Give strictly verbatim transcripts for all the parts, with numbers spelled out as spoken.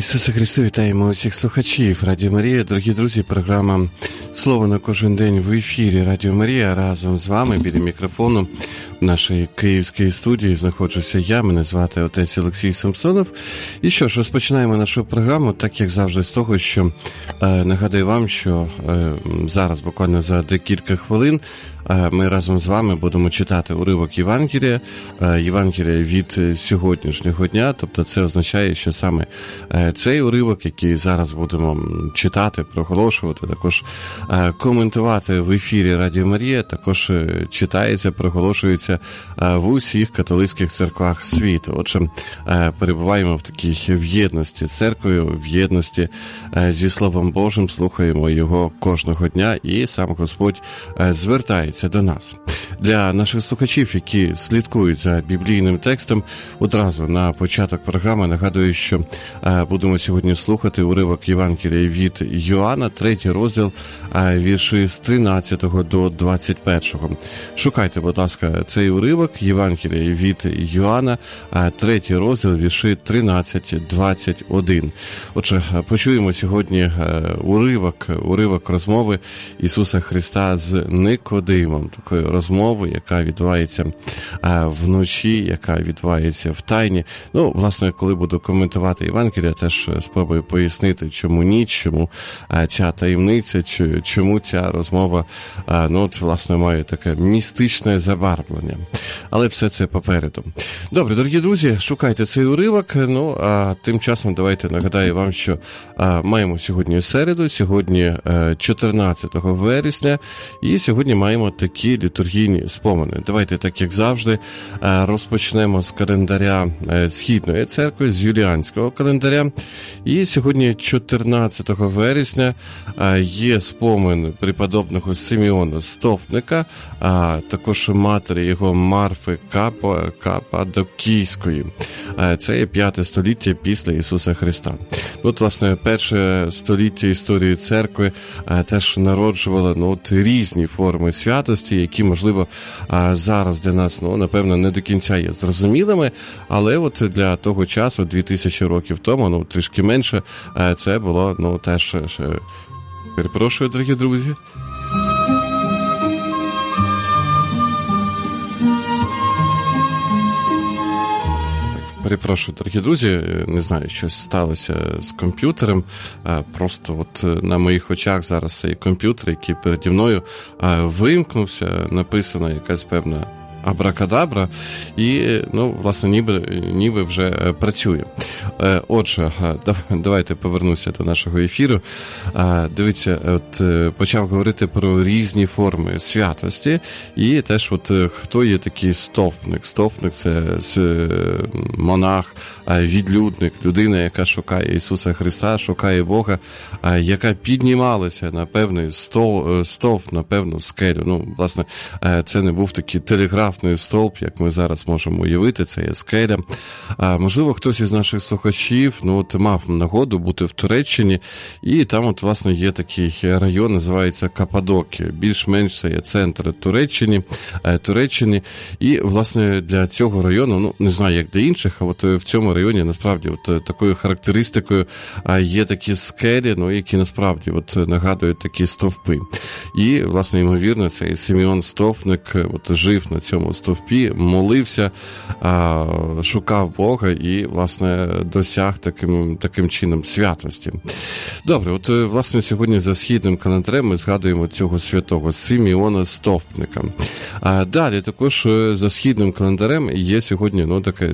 Ісусе Христу, вітаємо усіх слухачів Радіо Марія. Дорогі друзі, програма «Слово на кожен день» в ефірі Радіо Марія. Разом з вами біля мікрофону в нашій київській студії знаходжуся я, мене звати отець Олексій Самсонов. І що ж, розпочинаємо нашу програму, так як завжди, з того, що е, нагадую вам, що е, зараз, буквально за декілька хвилин, ми разом з вами будемо читати уривок Євангелія, Євангелія від сьогоднішнього дня, тобто це означає, що саме цей уривок, який зараз будемо читати, проголошувати, також коментувати в ефірі Радіо Марія, також читається, проголошується в усіх католицьких церквах світу. Отже, перебуваємо в такій в єдності з церквою, в єдності зі Словом Божим, слухаємо його кожного дня, і сам Господь звертається до нас. Для наших слухачів, які слідкують за біблійним текстом, одразу на початок програми нагадую, що е, будемо сьогодні слухати уривок Євангелія від Йоанна, третій розділ, е, вірші з тринадцятого до двадцять першого. Шукайте, будь ласка, цей уривок Євангелія від Йоанна, е, третій розділ, вірші тринадцять двадцять один. Отже, почуємо сьогодні е, уривок, уривок розмови Ісуса Христа з Никодимом, такої розмови, яка відбувається а, вночі, яка відбувається в тайні. Ну, власне, коли буду коментувати Євангелія, теж спробую пояснити, чому ніч, чому а, ця таємниця, чи, чому ця розмова, а, ну, от, власне, має таке містичне забарвлення. Але все це попереду. Добре, дорогі друзі, шукайте цей уривок. Ну, а тим часом давайте нагадаю вам, що а, маємо сьогодні середу, сьогодні а, чотирнадцятого вересня, і сьогодні маємо такі літургійні спомини. Давайте, так як завжди, розпочнемо з календаря Східної церкви, з юліанського календаря. І сьогодні, чотирнадцятого вересня, є спомин преподобного Симеона Стовпника, а також матері його Марфи Капа, Каппадокійської. Це є п'яте століття після Ісуса Христа. От, власне, перше століття історії церкви теж народжувало, ну, от, різні форми святості, які, можливо, зараз для нас, ну, напевно, не до кінця є зрозумілими, але от для того часу, дві тисячі років тому, ну, трішки менше, це було, ну, теж, перепрошую, дорогі друзі. Перепрошую, дорогі друзі, не знаю, щось сталося з комп'ютером, просто от на моїх очах зараз цей комп'ютер, який переді мною, вимкнувся, написана якась певна абракадабра, і, ну, власне, ніби, ніби вже працює. Отже, давайте повернуся до нашого ефіру. Дивіться, от почав говорити про різні форми святості, і теж от хто є такий стовпник. Стовпник – це монах, відлюдник, людина, яка шукає Ісуса Христа, шукає Бога, яка піднімалася на певний стовп, на певну скелю. Ну, власне, це не був такий телеграф, стовп, як ми зараз можемо уявити, це є скеля. А, можливо, хтось із наших слухачів, ну, от, мав нагоду бути в Туреччині, і там, от, власне, є такий район, називається Каппадокія. Більш-менш це є центр Туреччини, Туреччини. І, власне, для цього району, ну, не знаю, як для інших, а от в цьому районі, насправді, от такою характеристикою є такі скелі, ну, які, насправді, от нагадують такі стовпи. І, власне, ймовірно, цей Симеон Стовпник от жив на цьому стовпі, молився, шукав Бога і, власне, досяг таким, таким чином святості. Добре, от, власне, сьогодні за східним календарем ми згадуємо цього святого Симеона Стовпника. А далі також за східним календарем є сьогодні, ну, таке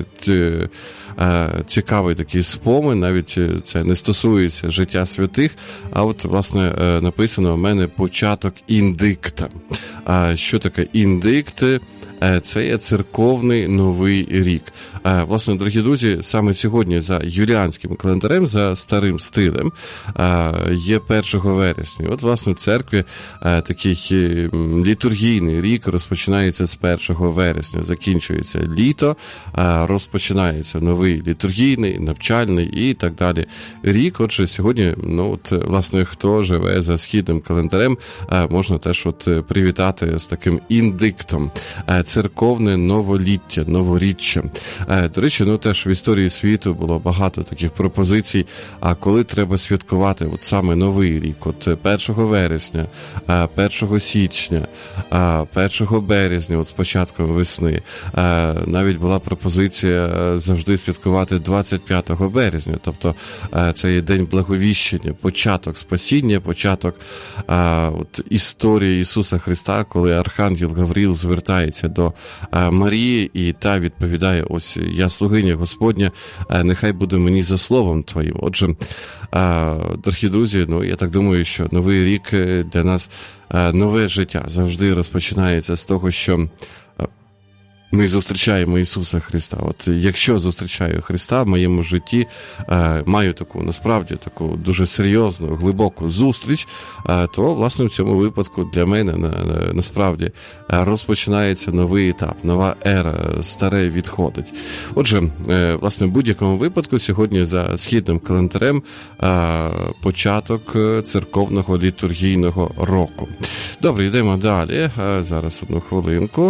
цікавий такий спомин, навіть це не стосується життя святих, а от, власне, написано у мене початок індикта. А що таке індикт? Це є церковний Новий рік. Власне, дорогі друзі, саме сьогодні за юліанським календарем, за старим стилем, є першого вересня. От, власне, в церкві такий літургійний рік розпочинається з першого вересня. Закінчується літо, розпочинається новий літургійний, навчальний і так далі рік. Отже, сьогодні, ну, от, власне, хто живе за східним календарем, можна теж от привітати з таким індиктом. церковне новоліття, новоріччя. До речі, ну теж в історії світу було багато таких пропозицій, а коли треба святкувати от саме Новий рік, от першого вересня, першого січня, першого березня, от з початком весни. Навіть була пропозиція завжди святкувати двадцять п'ятого березня, тобто це є День Благовіщення, початок спасіння, початок от, історії Ісуса Христа, коли Архангел Гавріл звертається до Марії, і та відповідає: ось я слугиня Господня, нехай буде мені за словом Твоїм. Отже, дорогі друзі, ну я так думаю, що Новий рік для нас, нове життя завжди розпочинається з того, що ми зустрічаємо Ісуса Христа. От якщо зустрічаю Христа в моєму житті, е, маю таку, насправді, таку дуже серйозну, глибоку зустріч, е, то, власне, в цьому випадку для мене, на, на, насправді, розпочинається новий етап, нова ера, старе відходить. Отже, е, власне, в будь-якому випадку сьогодні за східним календарем е, початок церковного літургійного року. Добре, йдемо далі. Е, зараз одну хвилинку.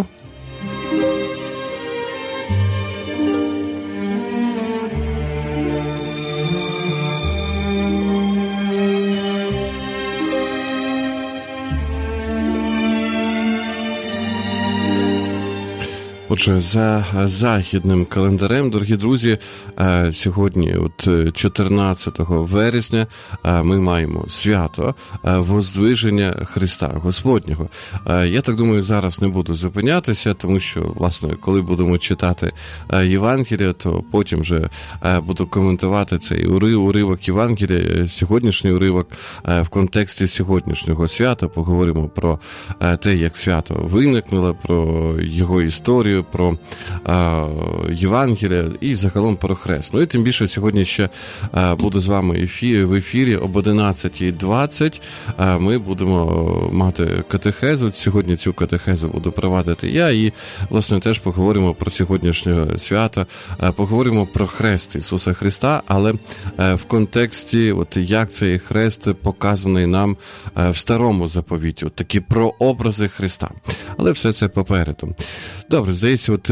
Отже, за західним календарем, дорогі друзі, сьогодні, от чотирнадцятого вересня, ми маємо свято Воздвиження Христа Господнього. Я так думаю, зараз не буду зупинятися, тому що, власне, коли будемо читати Євангелія, то потім вже буду коментувати цей уривок Євангелія, сьогоднішній уривок в контексті сьогоднішнього свята. Поговоримо про те, як свято виникнуло, про його історію, про е, Євангелія і загалом про хрест. Ну і тим більше сьогодні ще е, буду з вами ефір, в ефірі об одинадцятій двадцять. Е, ми будемо мати катехезу. Сьогодні цю катехезу буду провадити я, і, власне, теж поговоримо про сьогоднішнє свято, е, поговоримо про хрест Ісуса Христа, але е, в контексті, от як цей хрест показаний нам е, в Старому заповіті, от такі прообрази Христа. Але все це попереду. Добре, здається, от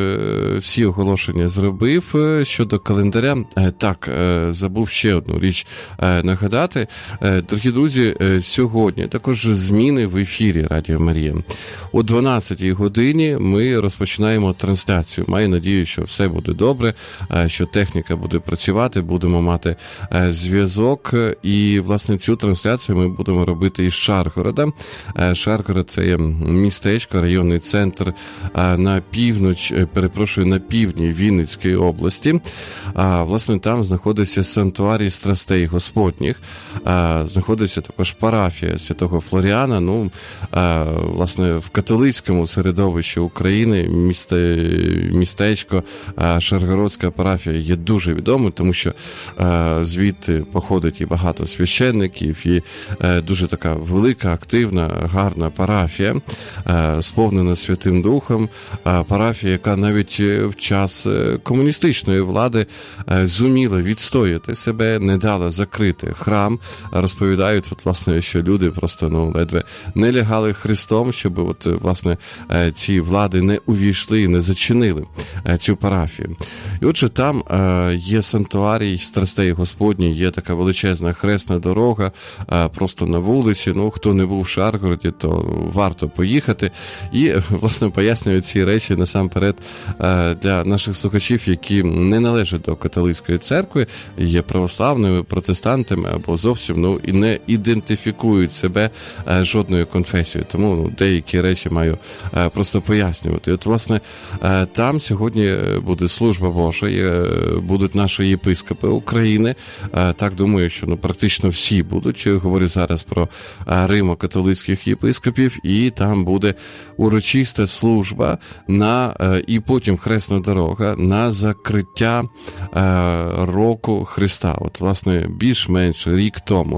е, всі оголошення зробив е, щодо календаря. Е, так, е, забув ще одну річ е, нагадати. Е, дорогі друзі, е, сьогодні також зміни в ефірі Радіо Марія. О дванадцятій годині ми розпочинаємо трансляцію. Маю надію, що все буде добре, е, що техніка буде працювати, будемо мати е, зв'язок. І, власне, цю трансляцію ми будемо робити із Шаргорода. Е, Шаргород – це є містечко, районний центр е, на північ, перепрошую, на півдні Вінницької області. А, власне, там знаходиться санктуарій страстей Господніх, а, знаходиться також парафія святого Флоріана. Ну, а, власне, в католицькому середовищі України місте, містечко а, Шаргородська парафія є дуже відомою, тому що а, звідти походить і багато священників, і а, дуже така велика, активна, гарна парафія, а, сповнена Святим Духом. Парафія, яка навіть в час комуністичної влади зуміла відстояти себе, не дала закрити храм. Розповідають, от, власне, що люди просто, ну, ледве не лягали хрестом, щоб, от, власне, ці влади не увійшли і не зачинили цю парафію. І отже, там є санктуарій страстей Господніх, є така величезна хресна дорога, просто на вулиці. Ну, хто не був в Шаргороді, то варто поїхати. І, власне, пояснюють ці речі насамперед для наших слухачів, які не належать до католицької церкви, є православними, протестантами або зовсім, ну, і не ідентифікують себе жодною конфесією. Тому, ну, деякі речі маю просто пояснювати. От, власне, там сьогодні буде служба Божа, будуть наші єпископи України. Так, думаю, що, ну, практично всі будуть. Я говорю зараз про римо-католицьких єпископів, і там буде урочиста служба на, і потім хресна дорога на закриття року Христа. От, власне, більш-менш рік тому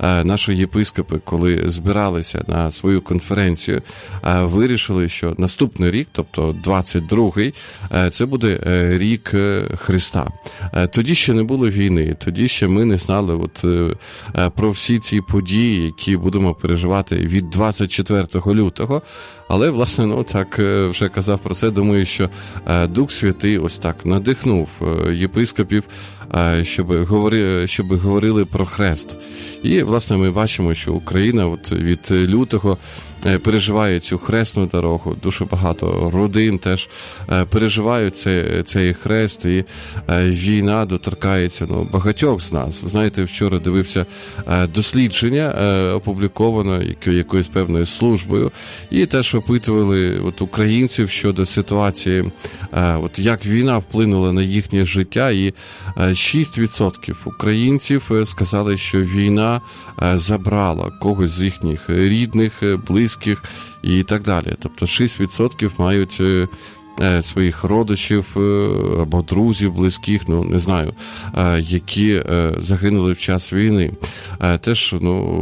наші єпископи, коли збиралися на свою конференцію, вирішили, що наступний рік, тобто двадцять другий, це буде рік Христа. Тоді ще не було війни, тоді ще ми не знали от про всі ці події, які будемо переживати від двадцять четвертого лютого. Але, власне, ну, так вже казав про це, думаю, що Дух Святий ось так надихнув єпископів, щоб говорили, щоб говорили про хрест. І, власне, ми бачимо, що Україна от від лютого переживає цю хресну дорогу, дуже багато родин теж переживають цей, цей хрест, і війна доторкається ну, багатьох з нас. Ви знаєте, вчора дивився дослідження, опубліковано якоюсь певною службою, і теж опитували от, українців щодо ситуації, от, як війна вплинула на їхнє життя, і шість відсотків українців сказали, що війна забрала когось з їхніх рідних, близьких і так далі. Тобто шість відсотків мають своїх родичів або друзів, близьких, ну, не знаю, які загинули в час війни. Теж,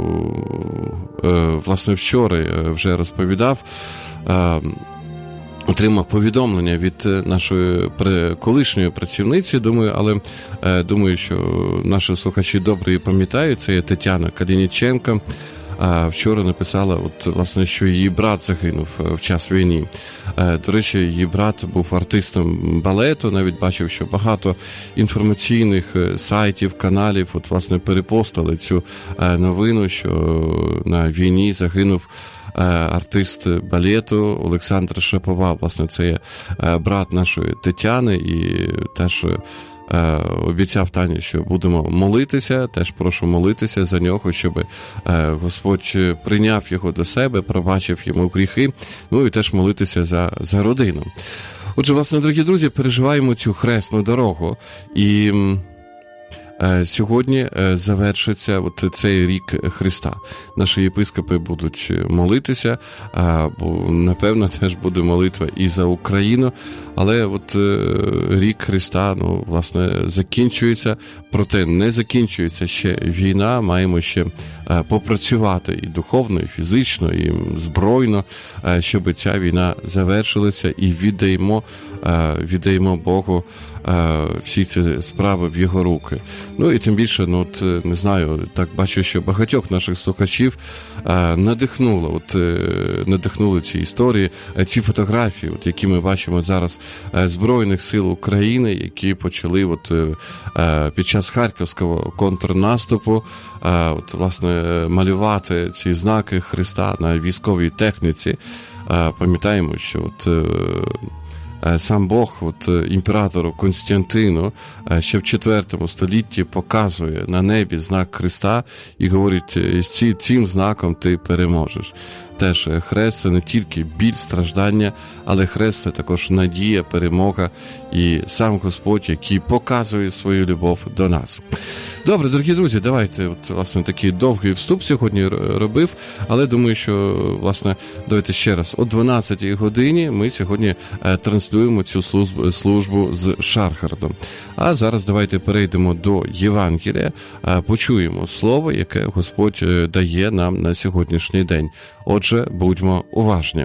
ну, власне, вчора вже розповідав, отримав повідомлення від нашої колишньої працівниці, думаю, але думаю, що наші слухачі добре її пам'ятають, це є Тетяна Калініченко. Вчора написала, от, власне, що її брат загинув в час війни. До речі, її брат був артистом балету, навіть бачив, що багато інформаційних сайтів, каналів, от, власне, перепостили цю новину, що на війні загинув артист балету Олександр Шапова. Власне, це є брат нашої Тетяни, і теж обіцяв Тані, що будемо молитися, теж прошу молитися за нього, щоб Господь прийняв його до себе, пробачив йому гріхи, ну і теж молитися за, за родину. Отже, власне, дорогі друзі, переживаємо цю хресну дорогу, і сьогодні завершиться от цей рік Христа. Наші єпископи будуть молитися, бо, напевно, теж буде молитва і за Україну, але от рік Христа, ну, власне, закінчується, проте не закінчується ще війна, маємо ще попрацювати і духовно, і фізично, і збройно, щоб ця війна завершилася, і віддаємо, віддаємо Богу всі ці справи в його руки. Ну і тим більше, ну от, не знаю, так бачу, що багатьох наших слухачів надихнуло, от надихнули ці історії, ці фотографії, от, які ми бачимо зараз Збройних сил України, які почали от під час Харківського контрнаступу от, власне, малювати ці знаки Христа на військовій техніці. Пам'ятаємо, що от сам Бог от, імператору Константину ще в четвертому столітті показує на небі знак Христа і говорить, з цим знаком ти переможеш. Теж хрест – це не тільки біль, страждання, але хрест – це також надія, перемога і сам Господь, який показує свою любов до нас. Добре, дорогі друзі, давайте, от, власне, такий довгий вступ сьогодні робив, але думаю, що, власне, давайте ще раз, о дванадцятій годині ми сьогодні транслюємо цю службу, службу з Шаргардом. А зараз давайте перейдемо до Євангелія, почуємо слово, яке Господь дає нам на сьогоднішній день. Отже, будьмо уважні.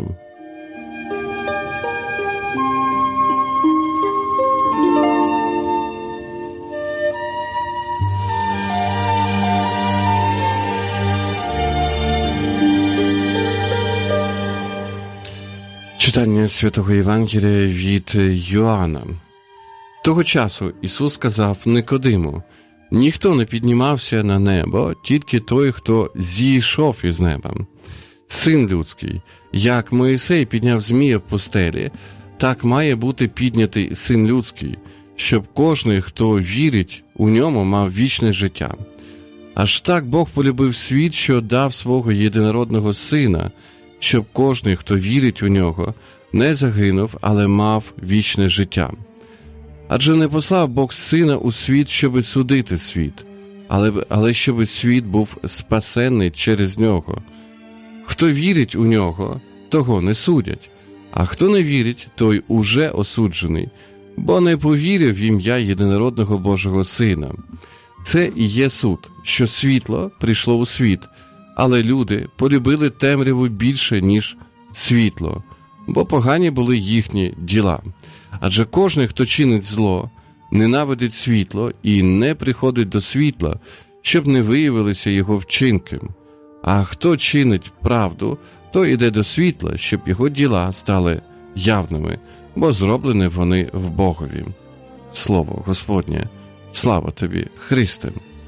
Читання Святого Євангелія від Йоанна. Того часу Ісус сказав Никодиму: «Ніхто не піднімався на небо, тільки той, хто зійшов із неба. Син людський, як Моїсей підняв змія в пустелі, так має бути піднятий Син людський, щоб кожний, хто вірить у ньому, мав вічне життя. Аж так Бог полюбив світ, що дав свого єдинородного Сина, щоб кожний, хто вірить у нього, не загинув, але мав вічне життя. Адже не послав Бог Сина у світ, щоби судити світ, але, але щоби світ був спасенний через нього. Хто вірить у нього, того не судять, а хто не вірить, той уже осуджений, бо не повірив в ім'я єдинородного Божого Сина. Це і є суд, що світло прийшло у світ, але люди полюбили темряву більше, ніж світло, бо погані були їхні діла. Адже кожен, хто чинить зло, ненавидить світло і не приходить до світла, щоб не виявилися його вчинки. А хто чинить правду, то йде до світла, щоб його діла стали явними, бо зроблені вони в Богові. Слово Господнє, слава тобі, Христе!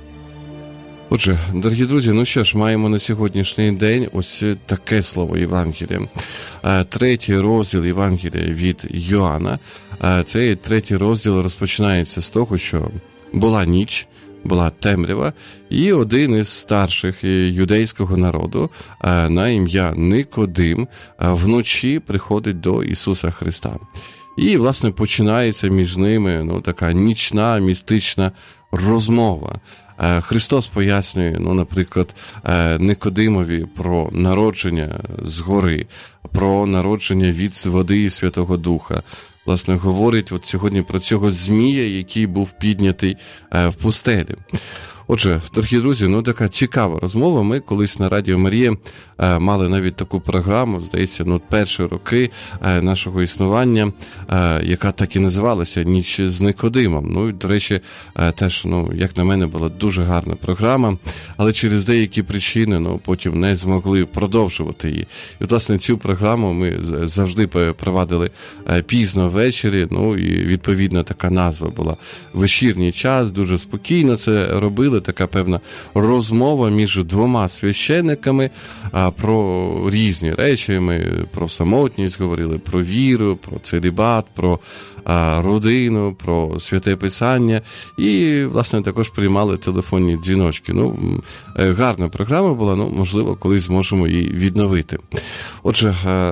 Отже, дорогі друзі, ну що ж, маємо на сьогоднішній день ось таке слово Євангелія. Третій розділ Євангелія від Йоанна. Цей третій розділ розпочинається з того, що була ніч, була темрява, і один із старших юдейського народу на ім'я Никодим вночі приходить до Ісуса Христа. І, власне, починається між ними ну, така нічна, містична розмова. Христос пояснює, ну, наприклад, Никодимові про народження згори, про народження від води і Святого Духа. Власне, говорить от сьогодні про цього змія, який був піднятий в пустелі. Отже, дорогі друзі, ну така цікава розмова. Ми колись на Радіо Марія е, мали навіть таку програму, здається, ну, перші роки е, нашого існування, е, яка так і називалася «Ніч з Никодимом». Ну, і, до речі, е, теж, ну, як на мене, була дуже гарна програма, але через деякі причини, ну, потім не змогли продовжувати її. І, власне, цю програму ми завжди провадили е, пізно ввечері, ну, і, відповідно, така назва була «Вечірній час», дуже спокійно це робили. Така певна розмова між двома священниками а, про різні речі. Ми про самотність говорили, про віру, про целібат, про а, родину, про святе писання і, власне, також приймали телефонні дзвіночки. Ну, гарна програма була, ну, можливо, колись зможемо її відновити. Отже, а,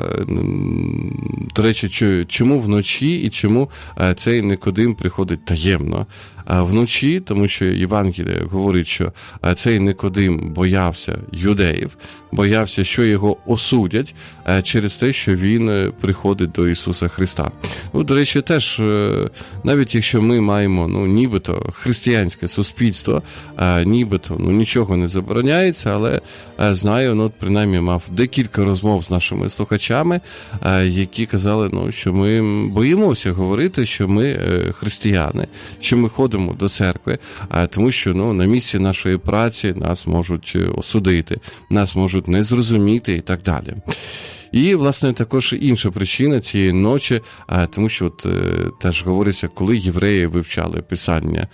до речі, чому вночі і чому цей Никодим приходить таємно? Вночі, тому що Євангеліє говорить, що цей Никодим боявся юдеїв, боявся, що його осудять через те, що він приходить до Ісуса Христа. Ну, до речі, теж, навіть якщо ми маємо, ну, нібито християнське суспільство, нібито, ну, нічого не забороняється, але знаю, ну, принаймні мав декілька розмов з нашими слухачами, які казали, ну, що ми боїмося говорити, що ми християни, що ми ходимо до церкви, тому що, ну, на місці нашої праці нас можуть осудити, нас можуть не зрозуміти і так далі. І, власне, також інша причина цієї ночі, тому що от, теж говориться, коли євреї вивчали Писання,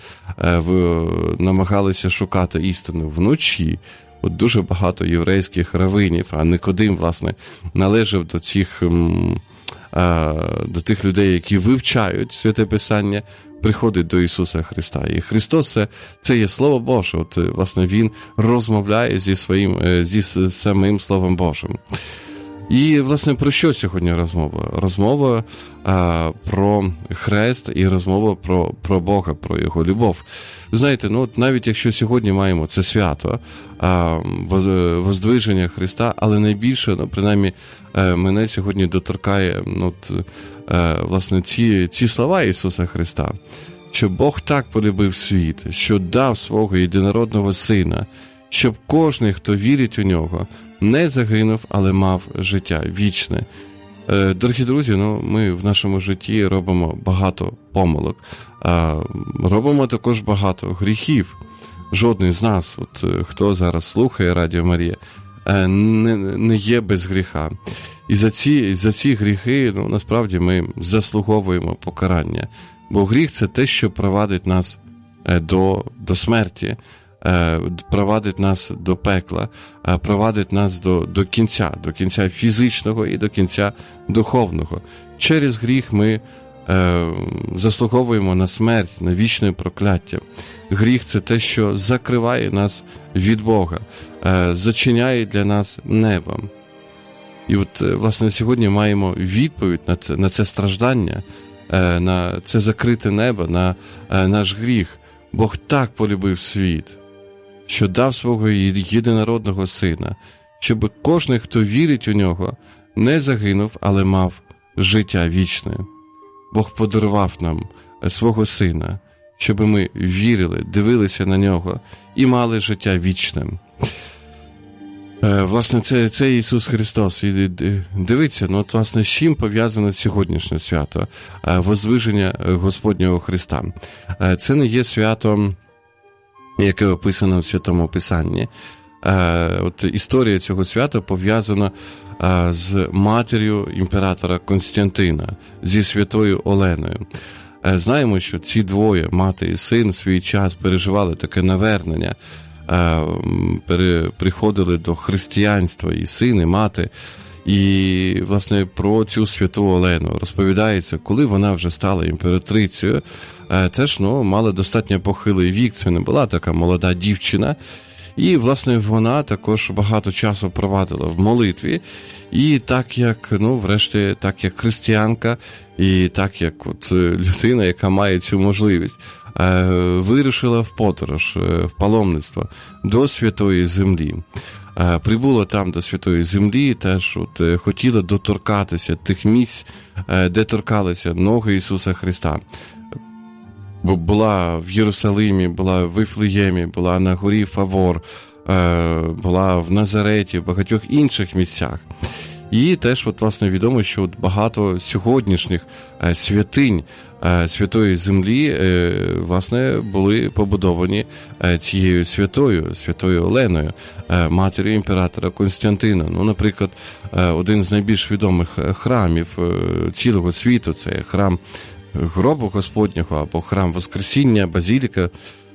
намагалися шукати істину вночі. От дуже багато єврейських равинів, а Никодим, власне, належав до цих, до тих людей, які вивчають Святе Писання, приходить до Ісуса Христа. І Христос це, це є Слово Боже. От, власне, Він розмовляє зі своїм, зі самим Словом Божим. І, власне, про що сьогодні розмова? Розмова а, про хрест і розмова про, про Бога, про Його любов. Ви знаєте, ну, от навіть якщо сьогодні маємо це свято, а, воздвиження Христа, але найбільше, ну, принаймні, мене сьогодні доторкає, ну, от, власне, ці, ці слова Ісуса Христа, що Бог так полюбив світ, що дав свого єдинородного Сина, щоб кожен, хто вірить у Нього, не загинув, але мав життя вічне. Дорогі друзі, ну, ми в нашому житті робимо багато помилок, робимо також багато гріхів. Жодний з нас, от, хто зараз слухає Радіо Марія, не, не є без гріха. І за ці, за ці гріхи, ну, насправді, ми заслуговуємо покарання. Бо гріх – це те, що провадить нас до, до смерті, провадить нас до пекла, провадить нас до, до кінця, до кінця фізичного і до кінця духовного. Через гріх ми е, заслуговуємо на смерть, на вічне прокляття. Гріх – це те, що закриває нас від Бога, е, зачиняє для нас небо. І от, власне, сьогодні маємо відповідь на це, на це страждання, е, на це закрите небо, на е, наш гріх. Бог так полюбив світ, що дав свого єдинородного Сина, щоб кожен, хто вірить у Нього, не загинув, але мав життя вічне. Бог подарував нам свого Сина, щоб ми вірили, дивилися на нього і мали життя вічне. Власне, це, це Ісус Христос. І дивіться, ну, от, власне, з чим пов'язане сьогоднішнє свято? Возвиження Господнього Христа. Це не є свято, яке описано в Святому Писанні. От історія цього свята пов'язана з матір'ю імператора Константина, зі святою Оленою. Знаємо, що ці двоє, мати і син, свій час переживали таке навернення, приходили до християнства і син, і мати. І, власне, про цю святу Олену розповідається, коли вона вже стала імператрицею, теж, ну, мала достатньо похилий вік, це не була така молода дівчина. І, власне, вона також багато часу провадила в молитві. І так як, ну, врешті, так як християнка, і так як от людина, яка має цю можливість, вирушила в подорож, в паломництво до Святої Землі. Прибула там до Святої Землі, теж от хотіла доторкатися тих місць, де торкалися ноги Ісуса Христа. Була в Єрусалимі, була в Вифлеємі, була на горі Фавор, була в Назареті, в багатьох інших місцях. І теж, от, власне, відомо, що от багато сьогоднішніх святинь Святої Землі, власне, були побудовані цією святою, святою Оленою, матір'ю імператора Константина. Ну, наприклад, один з найбільш відомих храмів цілого світу – це храм Гробу Господнього або храм Воскресіння, Базіліка,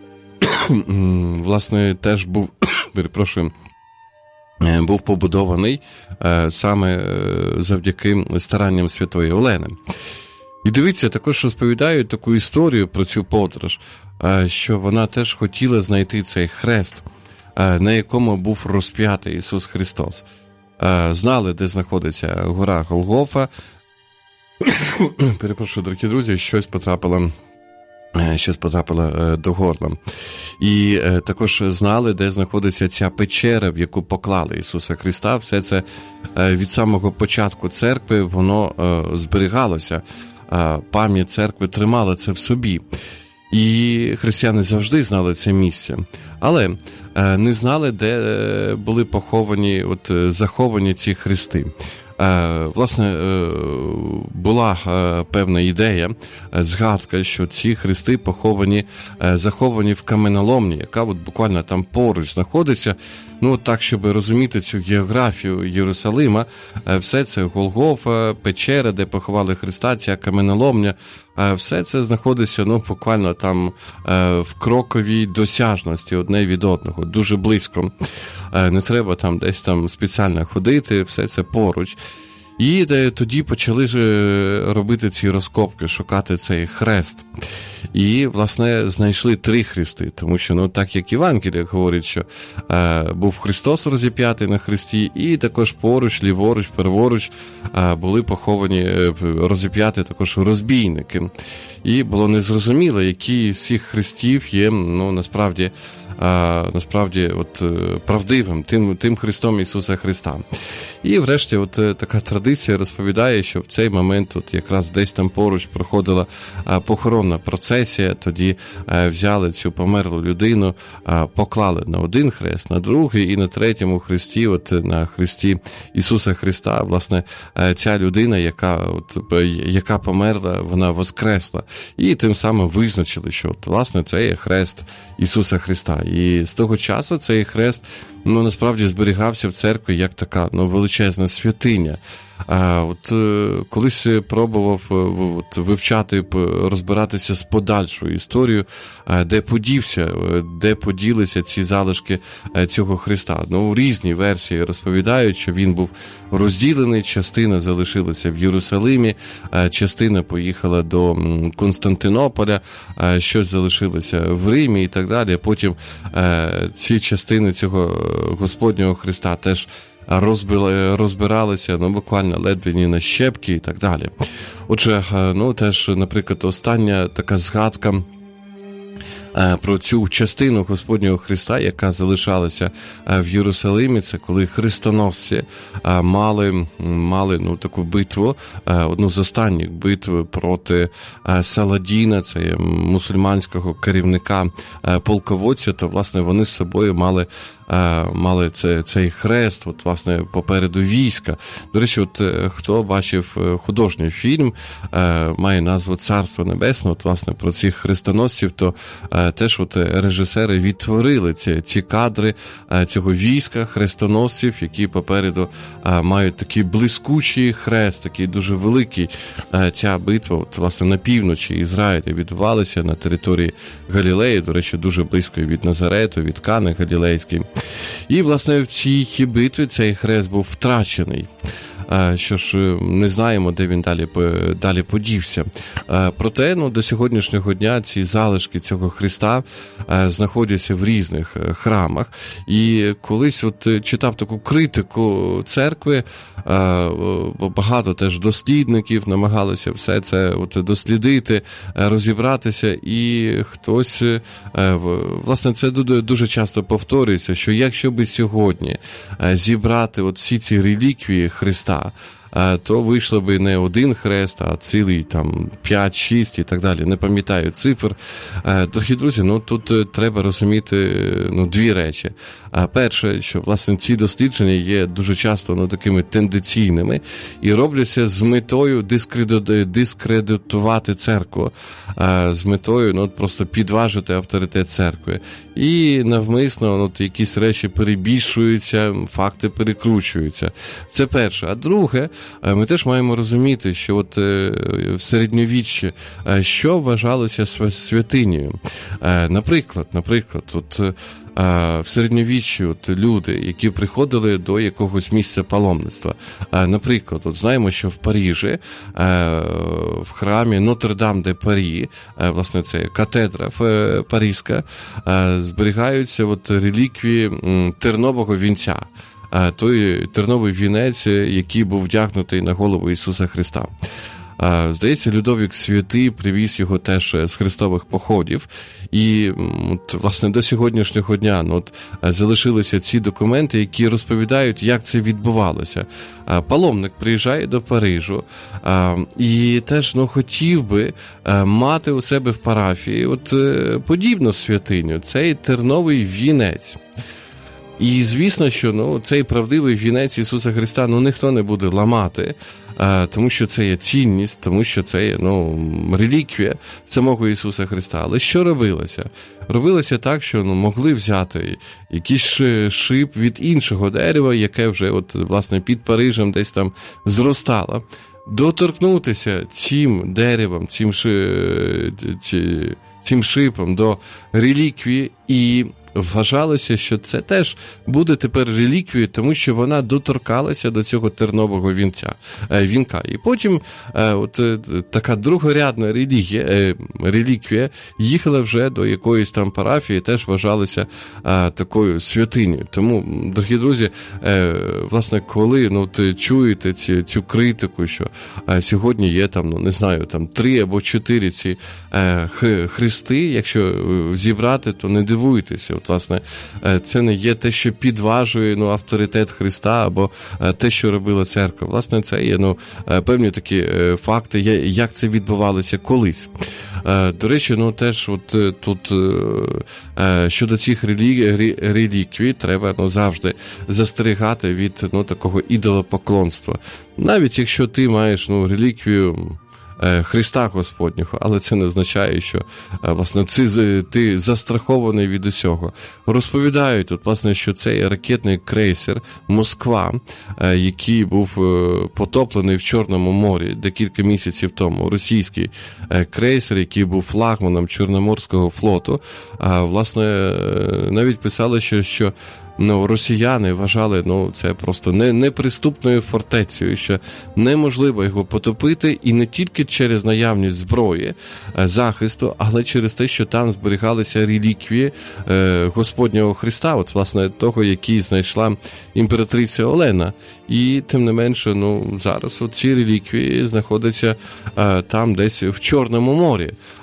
власне, теж був, перепрошую, був побудований саме завдяки старанням святої Олени. І дивіться, також розповідають таку історію про цю подорож, що вона теж хотіла знайти цей хрест, на якому був розп'ятий Ісус Христос. Знали, де знаходиться гора Голгофа. Перепрошую, дорогі друзі, щось потрапило, щось потрапило до горла. І також знали, де знаходиться ця печера, в яку поклали Ісуса Христа. Все це від самого початку церкви, воно зберігалося. Пам'ять церкви тримала це в собі. І християни завжди знали це місце. Але не знали, де були поховані, от, заховані ці хрести. Власне, була певна ідея, згадка, що ці хрести поховані, заховані в каменоломні, яка от буквально там поруч знаходиться. Ну, так, щоб розуміти цю географію Єрусалима, все це Голгофа, печера, де поховали Христа, ця каменоломня, все це знаходиться, ну, буквально там в кроковій досяжності одне від одного, дуже близько. Не треба там десь там спеціально ходити, все це поруч. І тоді почали робити ці розкопки, шукати цей хрест. І, власне, знайшли три хрести, тому що, ну, так як Євангелія говорить, що е, був Христос розіп'ятий на хресті, і також поруч, ліворуч, праворуч е, були поховані, розіп'яті також розбійники. І було незрозуміло, які з цих хрестів є, ну, насправді, А, насправді от, правдивим, тим, тим Христом Ісуса Христа. І врешті от така традиція розповідає, що в цей момент от якраз десь там поруч проходила а, похоронна процесія, тоді а, взяли цю померлу людину, а, поклали на один хрест, на другий і на третьому хресті, от на хресті Ісуса Христа, власне, а, ця людина, яка, от, яка померла, вона воскресла. І тим самим визначили, що от, власне, це є хрест Ісуса Христа. І з того часу цей хрест, ну, насправді зберігався в церкві як така, ну, величезна святиня. А от колись пробував от, вивчати, розбиратися з подальшою історією, де подівся, де поділися ці залишки цього хреста. Ну, різні версії розповідають, що він був розділений, частина залишилася в Єрусалимі, частина поїхала до Константинополя, щось залишилося в Римі і так далі. Потім ці частини цього Господнього Христа теж розбиралися, ну, буквально ледве не на щепки і так далі. Отже, ну, теж, наприклад, остання така згадка про цю частину Господнього Христа, яка залишалася в Єрусалимі. Це коли хрестоносці мали, мали ну, таку битву, одну з останніх битв проти Саладіна, це мусульманського керівника полководця, то, власне, вони з собою мали мали це, цей хрест, от, власне, попереду війська. До речі, от, хто бачив художній фільм, має назву «Царство Небесне», от, власне, про цих хрестоносців, то теж от режисери відтворили ці, ці кадри цього війська, хрестоносців, які попереду мають такий блискучий хрест, такий дуже великий. Ця битва, от, власне, на півночі Ізраїля відбувалася на території Галілеї, до речі, дуже близько від Назарету, від Кани Галілейської. І, власне, в цій битві цей хрест був втрачений. Що ж, не знаємо, де він далі, далі подівся. Проте, ну, до сьогоднішнього дня ці залишки цього Христа знаходяться в різних храмах. І колись от читав таку критику церкви, багато теж дослідників намагалися все це от дослідити, розібратися, і хтось, власне, це дуже часто повторюється, що якщо би сьогодні зібрати от всі ці реліквії Христа, то вийшло би не один хрест, а цілий там п'ять-шість і так далі. Не пам'ятаю цифр. Дорогі друзі, ну тут треба розуміти ну, дві речі. Перше, що, власне, ці дослідження є дуже часто ну, такими тенденційними і робляться з метою дискредитувати церкву, з метою ну, просто підважити авторитет церкви. І навмисно ну, якісь речі перебільшуються, факти перекручуються. Це перше. А друге, ми теж маємо розуміти, що от в середньовіччі що вважалося святинею. Наприклад, наприклад, от в середньовіччі от люди, які приходили до якогось місця паломництва. Наприклад, от знаємо, що в Парижі, в храмі Нотр-Дам-де-Парі, власне, це катедра паризька, зберігаються от реліквії тернового вінця. Той терновий вінець, який був вдягнутий на голову Ісуса Христа. Здається, Людовік Святий привіз його теж з хрестових походів. І, от, власне, до сьогоднішнього дня ну, от, залишилися ці документи, які розповідають, як це відбувалося. Паломник приїжджає до Парижу і теж ну, хотів би мати у себе в парафії от, подібну святиню, цей терновий вінець. І, звісно, що ну, цей правдивий вінець Ісуса Христа ну, ніхто не буде ламати, тому що це є цінність, тому що це є ну, реліквія самого Ісуса Христа. Але що робилося? Робилося так, що ну, могли взяти якийсь шип від іншого дерева, яке вже от, власне, під Парижем десь там зростало, доторкнутися цим деревом, цим, цим шипом до реліквії і вважалося, що це теж буде тепер реліквією, тому що вона доторкалася до цього тернового вінця, вінка. І потім от, така другорядна релігія, реліквія їхала вже до якоїсь там парафії, теж вважалася такою святинею. Тому, дорогі друзі, власне, коли ну, ти чуєте ці, цю критику, що сьогодні є там, ну, не знаю, там три або чотири ці хрести, якщо зібрати, то не дивуйтеся. От, власне, це не є те, що підважує ну, авторитет Христа або те, що робила церква. Власне, це є ну, певні такі факти, як це відбувалося колись. До речі, ну, теж от тут щодо цих релі... реліквій треба ну, завжди застерігати від ну, такого ідолопоклонства. Навіть якщо ти маєш ну, реліквію Христа Господнього, але це не означає, що власне ти застрахований від усього. Розповідають, от, власне, що цей ракетний крейсер Москва, який був потоплений в Чорному морі декілька місяців тому, російський крейсер, який був флагманом Чорноморського флоту, власне, навіть писали, що, що ну, росіяни вважали, ну, це просто не, неприступною фортецею, що неможливо його потопити, і не тільки через наявність зброї, захисту, але через те, що там зберігалися реліквії е, Господнього Христа, от, власне, того, який знайшла імператриця Олена. І, тим не менше, ну, зараз от ці реліквії знаходяться е, там десь в Чорному морі.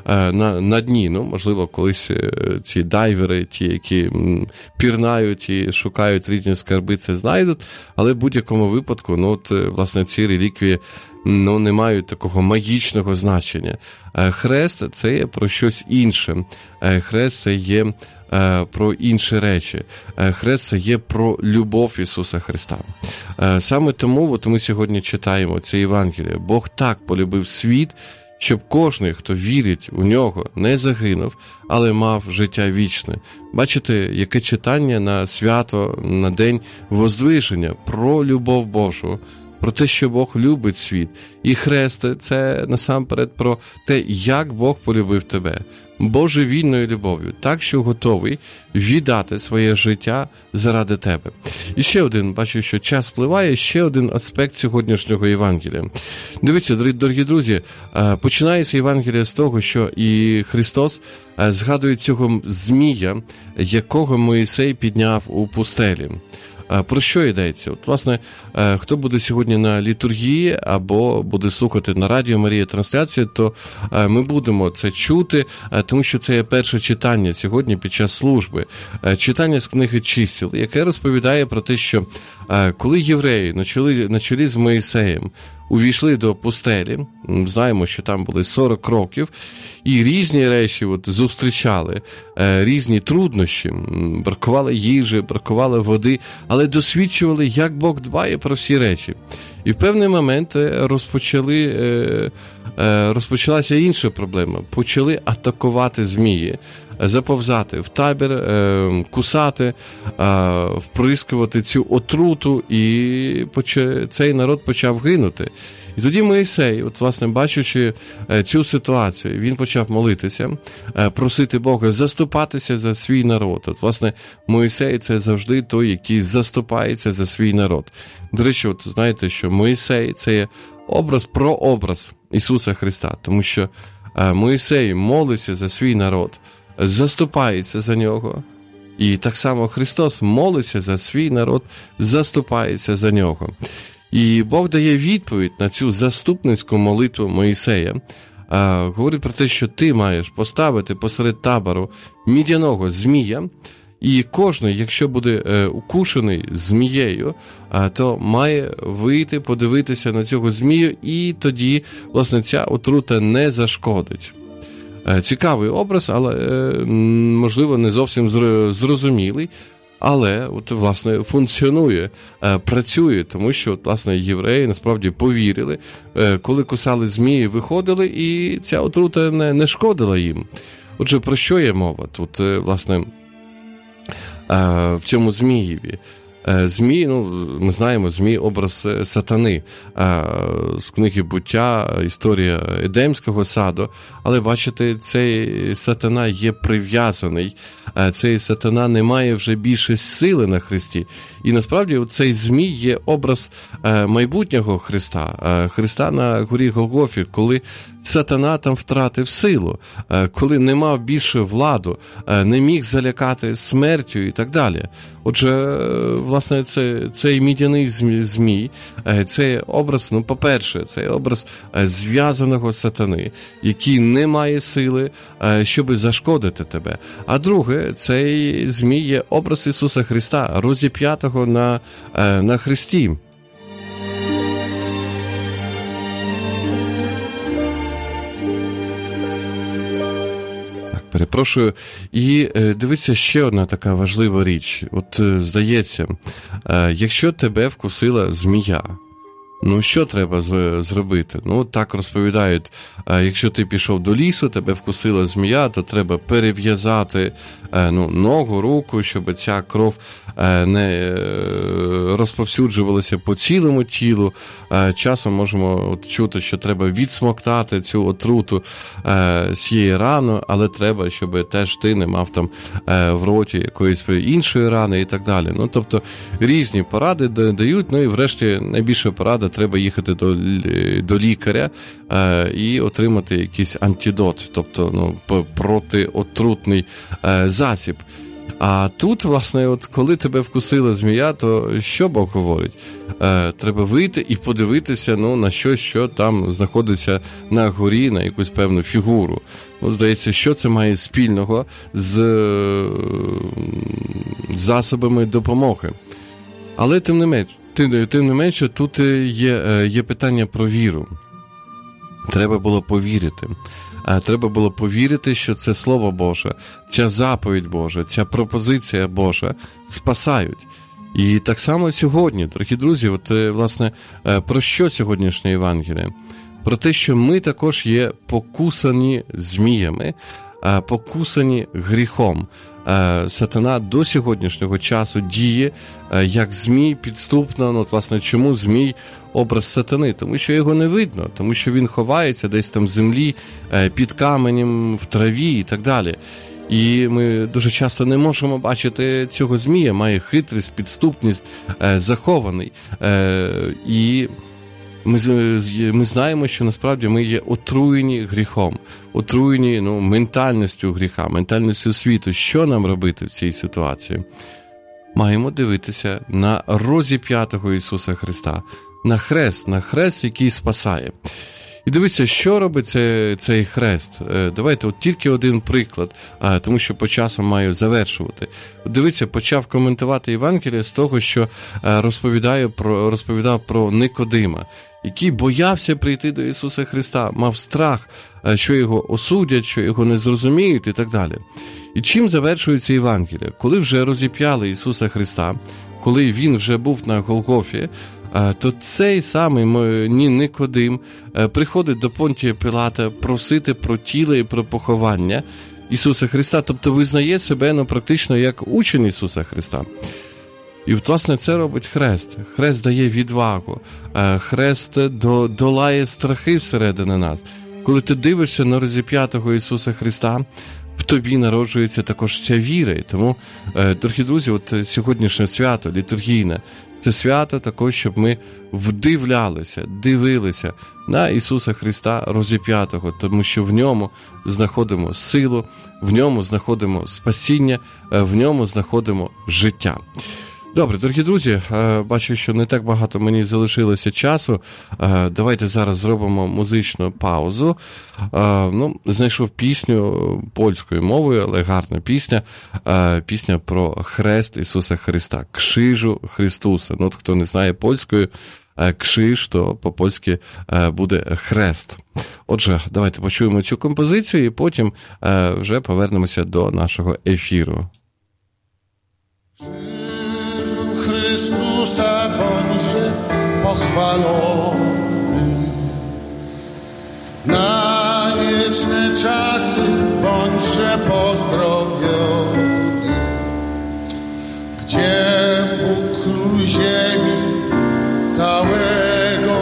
на, на дні. Ну, можливо, колись ці дайвери, ті, які пірнають і шукають різні скарби, це знайдуть, але в будь-якому випадку, ну, от, власне, ці реліквії, ну, не мають такого магічного значення. Хрест – це є про щось інше. Хрест – це є про інші речі. Хрест – це є про любов Ісуса Христа. Саме тому от ми сьогодні читаємо це Євангеліє. Бог так полюбив світ, щоб кожен, хто вірить у нього, не загинув, але мав життя вічне. Бачите, яке читання на свято, на День Воздвиження про любов Божу, про те, що Бог любить світ. І хрест – це насамперед про те, як Бог полюбив тебе. Божевільною любов'ю, так, що готовий віддати своє життя заради тебе. І ще один, бачу, що час спливає, ще один аспект сьогоднішнього Євангелія. Дивіться, дорогі друзі, починається Євангелія з того, що і Христос згадує цього змія, якого Моїсей підняв у пустелі. Про що йдеться? От, власне, хто буде сьогодні на літургії або буде слухати на Радіо Марія трансляцію, то ми будемо це чути, тому що це є перше читання сьогодні під час служби. Читання з книги Чисел, яке розповідає про те, що коли євреї на чолі, на чолі з Моїсеєм увійшли до пустелі, знаємо, що там були сорок років, і різні речі от зустрічали, різні труднощі, бракувало їжі, бракувало води, але досвідчували, як Бог дбає про всі речі. І в певний момент розпочали, розпочалася інша проблема. Почали атакувати змії, заповзати в табір, кусати, вприскувати цю отруту, і цей народ почав гинути. І тоді Моїсей, от, власне, бачучи цю ситуацію, він почав молитися, просити Бога заступатися за свій народ. От, власне, Моїсей – це завжди той, який заступається за свій народ. До речі, от, знаєте, що Моїсей – це є образ, прообраз Ісуса Христа, тому що Моїсей молиться за свій народ, заступається за нього, і так само Христос молиться за свій народ, заступається за нього. І Бог дає відповідь на цю заступницьку молитву Моїсея. А, говорить про те, що ти маєш поставити посеред табору мідяного змія, і кожен, якщо буде е, укушений змією, а, то має вийти, подивитися на цього змію, і тоді, власне, ця отрута не зашкодить. Е, цікавий образ, але, е, можливо, не зовсім зрозумілий. Але, от, власне, функціонує, працює, тому що, от, власне, євреї насправді повірили, коли кусали змії, виходили, і ця отрута не, не шкодила їм. Отже, про що є мова? Тут, власне, в цьому змієві. Змій, ну, ми знаємо, змій – образ сатани. З книги «Буття», історія Едемського саду. Але, бачите, цей сатана є прив'язаний. Цей сатана не має вже більше сили на Христі. І, насправді, цей змій є образ майбутнього Христа. Христа на горі Голгофі, коли сатана там втратив силу, коли не мав більше владу, не міг залякати смертю і так далі. Отже, власне, це, цей мідяний змій, це образ, ну, по-перше, це образ зв'язаного сатани, який не має сили, щоб зашкодити тебе. А друге, цей змій є образ Ісуса Христа, розіп'ятого на, на хресті. Перепрошую. І дивіться, ще одна така важлива річ. От, здається, якщо тебе вкусила змія, ну, що треба зробити? Ну, так розповідають, якщо ти пішов до лісу, тебе вкусила змія, то треба перев'язати, ну, ногу, руку, щоб ця кров не розповсюджувалася по цілому тілу. Часом можемо от чути, що треба відсмоктати цю отруту з цієї рани, але треба, щоб теж ти не мав там в роті якоїсь іншої рани і так далі. Ну, тобто, різні поради дають, ну і врешті найбільша порада, треба їхати до, до лікаря і отримати якийсь антидот, тобто, ну, протиотрутний засіб. А тут, власне, от коли тебе вкусила змія, то що Бог говорить? Е, треба вийти і подивитися, ну, на щось, що там знаходиться на горі, на якусь певну фігуру. Ну, здається, що це має спільного з засобами допомоги. Але тим не менше, тим, тим не менше тут є, є питання про віру. Треба було повірити. Треба було повірити, що це Слово Боже, ця заповідь Божа, ця пропозиція Божа спасають. І так само сьогодні, дорогі друзі, от, власне, про що сьогоднішнє Євангеліє? Про те, що ми також є покусані зміями, покусані гріхом. Сатана до сьогоднішнього часу діє як змій підступно. Ну, власне, чому змій образ сатани? Тому що його не видно, тому що він ховається десь там в землі, під каменем, в траві і так далі. І ми дуже часто не можемо бачити цього змія, має хитрість, підступність, захований. І Ми, ми знаємо, що насправді ми є отруєні гріхом, отруєні ну, ментальністю гріха, ментальністю світу. Що нам робити в цій ситуації? Маємо дивитися на розіп'ятого Ісуса Христа, на хрест, на хрест, який спасає. І дивіться, що робить цей, цей хрест. Давайте от тільки один приклад, тому що по часу маю завершувати. Дивіться, почав коментувати Євангеліє з того, що розповідає про, розповідав про Никодима, який боявся прийти до Ісуса Христа, мав страх, що його осудять, що його не зрозуміють і так далі. І чим завершується Євангеліє? Коли вже розіп'яли Ісуса Христа, коли Він вже був на Голгофі, то цей самий Никодим приходить до Понтія Пилата просити про тіло і про поховання Ісуса Христа, тобто визнає себе ну, практично як учень Ісуса Христа. І, власне, це робить хрест. Хрест дає відвагу, хрест долає страхи всередини нас. Коли ти дивишся на розіп'ятого Ісуса Христа, в тобі народжується також ця віра. І тому, дорогі друзі, от сьогоднішнє свято, літургійне, це свято також, щоб ми вдивлялися, дивилися на Ісуса Христа розіп'ятого, тому що в ньому знаходимо силу, в ньому знаходимо спасіння, в ньому знаходимо життя. Добре, дорогі друзі, бачу, що не так багато мені залишилося часу. Давайте зараз зробимо музичну паузу. Ну, знайшов пісню польською мовою, але гарна пісня. Пісня про хрест Ісуса Христа. Крzyżu Христуса. Ну, хто не знає польською, крzyż, то по-польськи буде хрест. Отже, давайте почуємо цю композицію і потім вже повернемося до нашого ефіру. Chrystusa bądźże pochwalony, na wieczne czasy bądźże pozdrowiony, gdzie Bóg król ziemi całego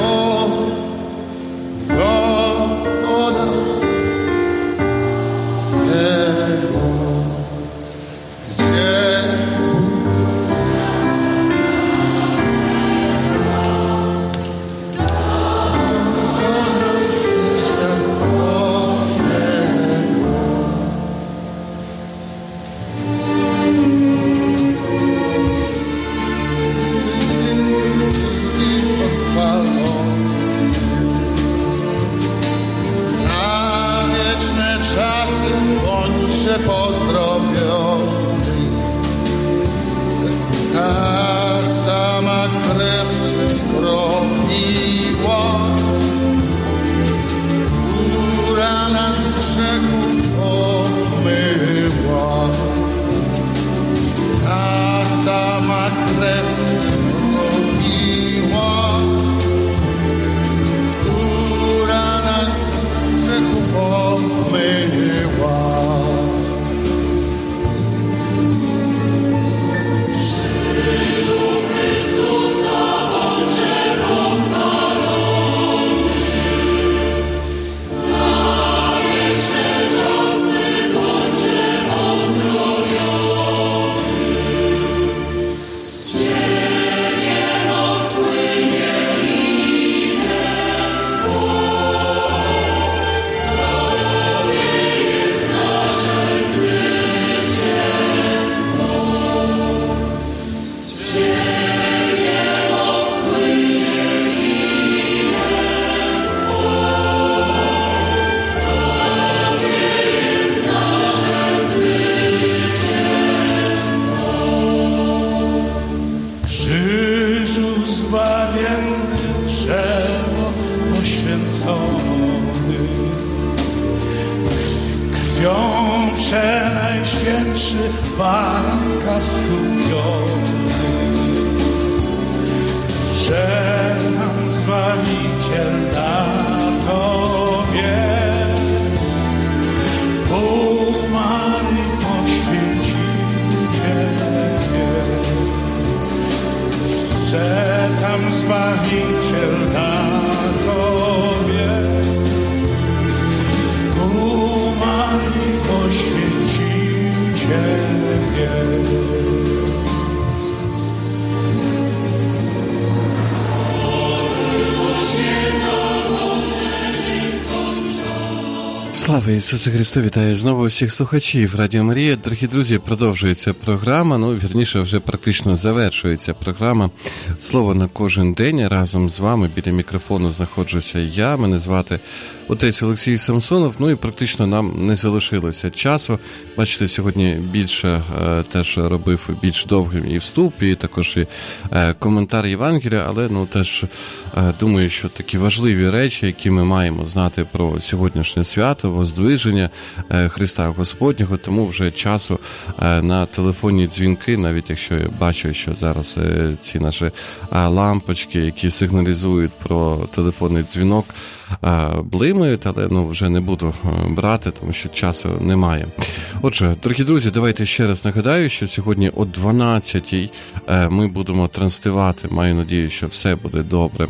do, do nas Jego, gdzie pozdrowiony, ta sama krew Cię skropiła, która nas z grzechów omyła. Ta sama krew Cię skropiła, która nas z grzechów omyła. Yeah. zbawienne drzewo poświęcony. Krwią przenajświętszy baranka skupiony, że nam Zbawiciel na Tobie umarł i poświęcił Ciebie, że tam Zbawiciel na Tobie umarł i poświęcił Ciebie. Слава Ісусу Христу! Вітаю знову всіх слухачів Радіо Марія. Дорогі друзі, продовжується програма, ну, вірніше, вже практично завершується програма «Слово на кожен день». Разом з вами біля мікрофону знаходжуся я, мене звати отець Олексій Самсонов, ну і практично нам не залишилося часу. Бачите, сьогодні більше е, теж робив більш довгим і вступ, і також і е, коментар Євангелія, але ну теж е, думаю, що такі важливі речі, які ми маємо знати про сьогоднішнє свято, воздвиження е, Христа Господнього, тому вже часу е, на телефонні дзвінки, навіть якщо я бачу, що зараз е, ці наші е, лампочки, які сигналізують про телефонний дзвінок, блимають, але ну, вже не буду брати, тому що часу немає. Отже, дорогі друзі, давайте ще раз нагадаю, що сьогодні о дванадцятій ми будемо транслювати, маю надію, що все буде добре,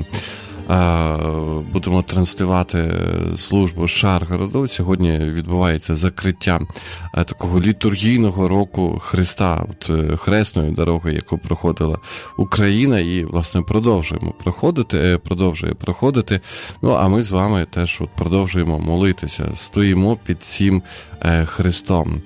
будемо транслювати службу Шаргороду. Сьогодні відбувається закриття такого літургійного року Христа, от хресної дороги, яку проходила Україна, і, власне, продовжуємо проходити, продовжує проходити. Ну, а ми з вами теж от продовжуємо молитися, стоїмо під цим Христом,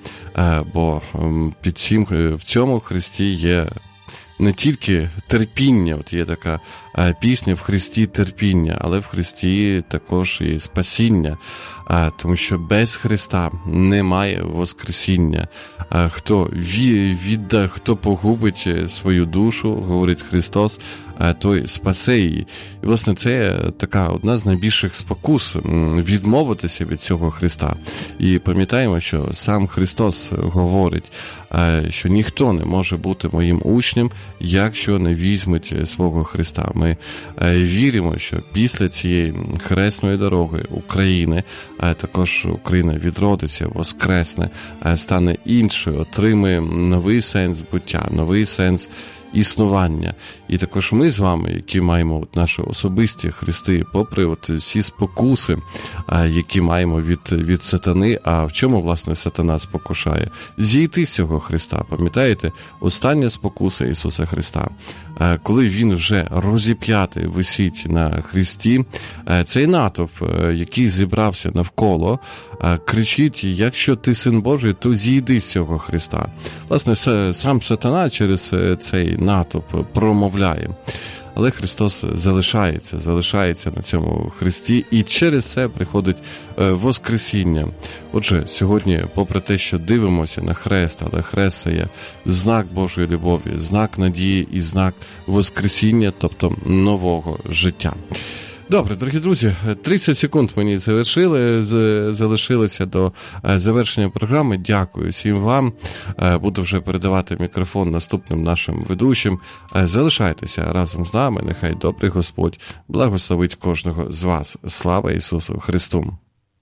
бо під цим, в цьому Христі є не тільки терпіння, от є така е, пісня «В Христі терпіння», але в Христі також і спасіння, е, тому що без Христа немає воскресіння. Е, хто відда, хто погубить свою душу, говорить Христос, е, той спасе її. І, власне, це така одна з найбільших спокус відмовитися від цього Христа. І пам'ятаємо, що сам Христос говорить, е, що ніхто не може бути моїм учнем, якщо не візьмуть свого Христа. Ми е, віримо, що після цієї хресної дороги України, е, також Україна відродиться, воскресне, е, стане іншою, отримає новий сенс буття, новий сенс існування. І також ми з вами, які маємо от наші особисті хрести, попри от всі спокуси, які маємо від, від сатани, а в чому, власне, сатана спокушає? Зійти з цього Христа. Пам'ятаєте? Остання спокуса Ісуса Христа. Коли Він вже розіп'ятий висить на хресті, цей натовп, який зібрався навколо, кричить: якщо ти Син Божий, то зійди з цього Христа. Власне, сам сатана через цей натовп промовляє. Але Христос залишається, залишається на цьому хресті, і через це приходить воскресіння. Отже, сьогодні, попри те, що дивимося на хрест, але хрест – це є знак Божої любові, знак надії і знак воскресіння, тобто нового життя. Добре, дорогі друзі, тридцять секунд мені залишили, залишилося до завершення програми. Дякую всім вам. Буду вже передавати мікрофон наступним нашим ведучим. Залишайтеся разом з нами. Нехай добрий Господь благословить кожного з вас. Слава Ісусу Христу!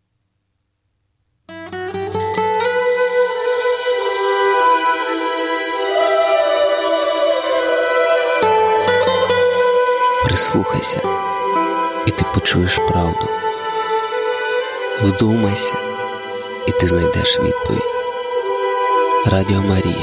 Прислухайся, і ти почуєш правду. Вдумайся, і ти знайдеш відповідь. Радіо Марія.